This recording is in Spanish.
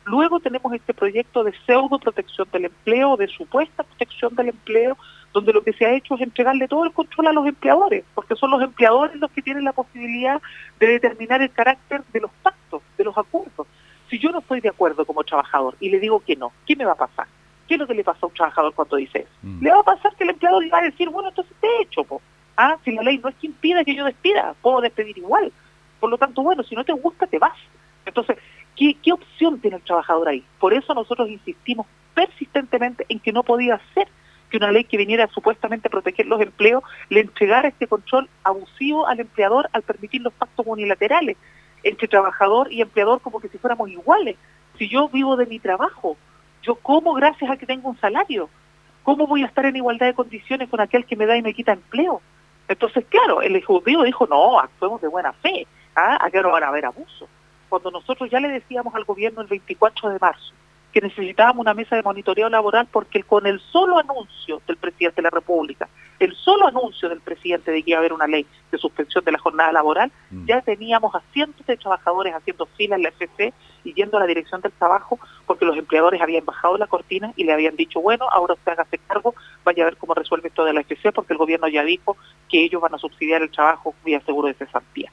Luego tenemos este proyecto de pseudo protección del empleo, de supuesta protección del empleo, donde lo que se ha hecho es entregarle todo el control a los empleadores, porque son los empleadores los que tienen la posibilidad de determinar el carácter de los pactos, de los acuerdos. Si yo no estoy de acuerdo como trabajador y le digo que no, ¿qué me va a pasar? ¿Qué es lo que le pasa a un trabajador cuando dice eso? Le va a pasar que el empleador le va a decir, bueno, entonces te he hecho, po. Si la ley no es que impida que yo despida, puedo despedir igual. Por lo tanto, bueno, si no te gusta, te vas. Entonces, ¿qué opción tiene el trabajador ahí? Por eso nosotros insistimos persistentemente en que no podía ser que una ley que viniera supuestamente a proteger los empleos le entregara este control abusivo al empleador al permitir los pactos unilaterales entre trabajador y empleador como que si fuéramos iguales. Si yo vivo de mi trabajo, yo como gracias a que tengo un salario, ¿cómo voy a estar en igualdad de condiciones con aquel que me da y me quita empleo? Entonces, claro, el Ejecutivo dijo, no, actuemos de buena fe, acá no van a haber abusos. Cuando nosotros ya le decíamos al gobierno el 24 de marzo que necesitábamos una mesa de monitoreo laboral porque con el solo anuncio del presidente de la República, el solo anuncio del presidente de que iba a haber una ley de suspensión de la jornada laboral, ya teníamos a cientos de trabajadores haciendo fila en la FC y yendo a la dirección del trabajo porque los empleadores habían bajado la cortina y le habían dicho, bueno, ahora usted hágase cargo, vaya a ver cómo resuelve esto de la FC porque el gobierno ya dijo que ellos van a subsidiar el trabajo vía seguro de cesantía.